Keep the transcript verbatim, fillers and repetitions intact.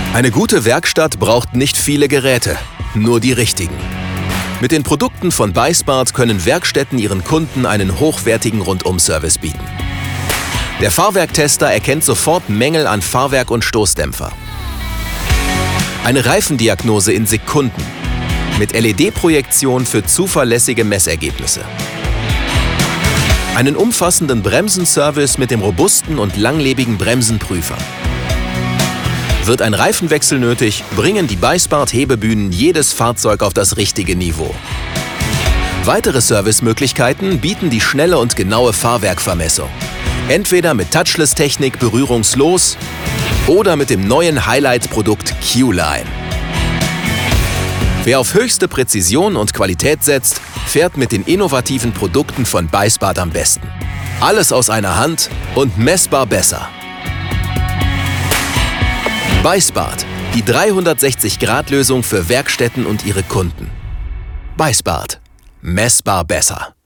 Eine gute Werkstatt braucht nicht viele Geräte, nur die richtigen. Mit den Produkten von Buysmart können Werkstätten ihren Kunden einen hochwertigen Rundum-Service bieten. Der Fahrwerktester erkennt sofort Mängel an Fahrwerk und Stoßdämpfer. Eine Reifendiagnose in Sekunden mit L E D-Projektion für zuverlässige Messergebnisse. Einen umfassenden Bremsenservice mit dem robusten und langlebigen Bremsenprüfer. Wird ein Reifenwechsel nötig, bringen die Buysmart-Hebebühnen jedes Fahrzeug auf das richtige Niveau. Weitere Servicemöglichkeiten bieten die schnelle und genaue Fahrwerkvermessung. Entweder mit Touchless-Technik berührungslos oder mit dem neuen Highlight-Produkt Q-Line. Wer auf höchste Präzision und Qualität setzt, fährt mit den innovativen Produkten von Buysmart am besten. Alles aus einer Hand und messbar besser. Buysmart, die dreihundertsechzig Grad Lösung für Werkstätten und ihre Kunden. Buysmart, messbar besser.